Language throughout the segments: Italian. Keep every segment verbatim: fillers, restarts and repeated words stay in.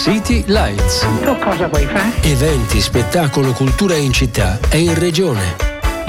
City Lights. Tu cosa vuoi fare? Eventi, spettacolo, cultura in città e in regione.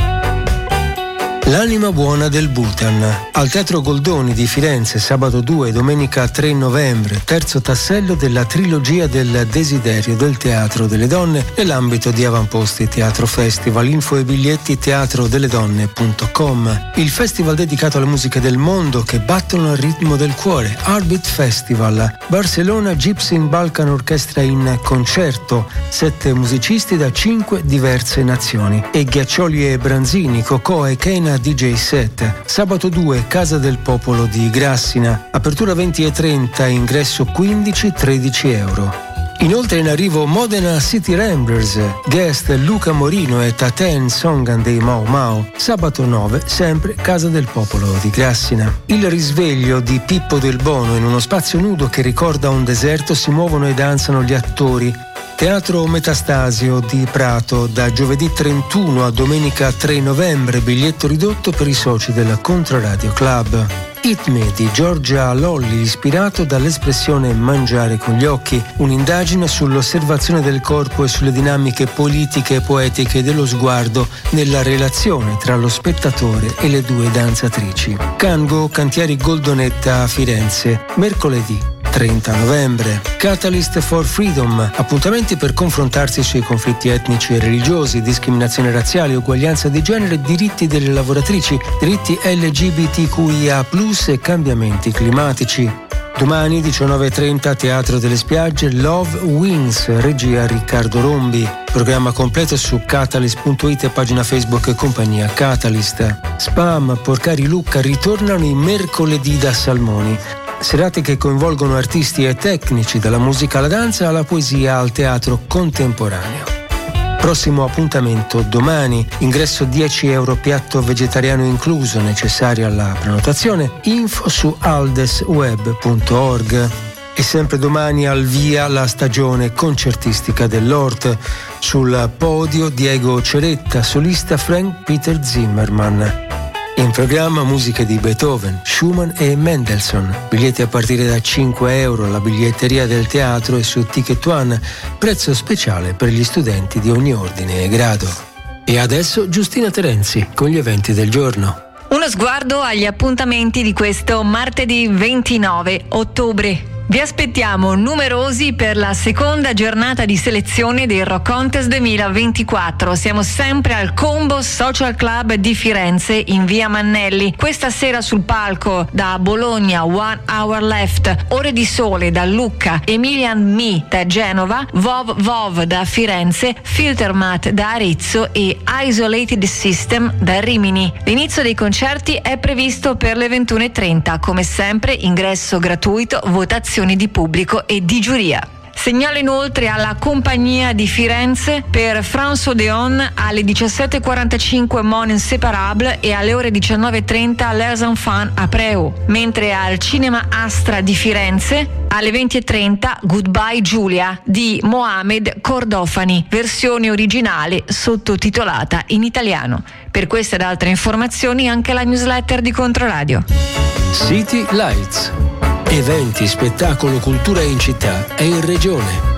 L'anima buona del Bhutan, al Teatro Goldoni di Firenze, sabato due e domenica tre novembre, terzo tassello della trilogia del desiderio del Teatro delle Donne nell'ambito di Avamposti Teatro Festival. Info e biglietti teatro delle donne punto com. Il festival dedicato alle musiche del mondo che battono al ritmo del cuore, Heartbeat Festival. Barcellona Gypsy Balkan Orchestra in concerto, sette musicisti da cinque diverse nazioni, e Ghiaccioli e Branzini, Cocò e Kena D J set. Sabato due, Casa del Popolo di Grassina, apertura venti e trenta, ingresso quindici tredici euro. Inoltre in arrivo Modena City Ramblers, guest Luca Morino e Taten Songan dei Mau Mau, sabato nove, sempre Casa del Popolo di Grassina. Il risveglio di Pippo del Bono, in uno spazio nudo che ricorda un deserto si muovono e danzano gli attori. Teatro Metastasio di Prato, da giovedì trentuno a domenica tre novembre, biglietto ridotto per i soci del Controradio Club. Hit Me di Giorgia Lolli, ispirato dall'espressione mangiare con gli occhi, un'indagine sull'osservazione del corpo e sulle dinamiche politiche e poetiche dello sguardo nella relazione tra lo spettatore e le due danzatrici. Cango, Cantieri Goldonetta a Firenze, mercoledì trenta novembre. Catalyst for Freedom, appuntamenti per confrontarsi sui conflitti etnici e religiosi, discriminazione razziale, uguaglianza di genere, diritti delle lavoratrici, diritti L G B T Q I A plus e cambiamenti climatici. Domani diciannove e trenta, Teatro delle Spiagge, Love Wings, regia Riccardo Rombi. Programma completo su catalyst punto it e pagina Facebook e compagnia Catalyst. Spam, Porcari Lucca ritornano i mercoledì da Salmoni. Serate che coinvolgono artisti e tecnici, dalla musica alla danza alla poesia al teatro contemporaneo. Prossimo appuntamento domani, ingresso dieci euro, piatto vegetariano incluso, necessario alla prenotazione, info su aldesweb punto org. E sempre domani al via la stagione concertistica dell'O R T, sul podio Diego Ceretta, solista Frank Peter Zimmermann. In programma musiche di Beethoven, Schumann e Mendelssohn. Biglietti a partire da cinque euro alla biglietteria del teatro e su Ticket One, prezzo speciale per gli studenti di ogni ordine e grado. E adesso Giustina Terenzi con gli eventi del giorno. Uno sguardo agli appuntamenti di questo martedì ventinove ottobre. Vi aspettiamo numerosi per la seconda giornata di selezione del Rock Contest duemilaventiquattro. Siamo sempre al Combo Social Club di Firenze in via Mannelli. Questa sera sul palco da Bologna One Hour Left, Ore di Sole da Lucca, Emilian Me da Genova, Vov Vov da Firenze, Filtermat da Arezzo e Isolated System da Rimini. L'inizio dei concerti è previsto per le ventuno e trenta. Come sempre ingresso gratuito, votazione di pubblico e di giuria. Segnalo inoltre alla compagnia di Firenze per France Odeon alle diciassette e quarantacinque Mon Inséparable e alle ore diciannove e trenta Les Enfants a Preu, mentre al Cinema Astra di Firenze alle venti e trenta Goodbye Giulia di Mohamed Cordofani, versione originale sottotitolata in italiano. Per queste ed altre informazioni anche la newsletter di Controradio. City Lights. Eventi, spettacolo, cultura in città e in regione.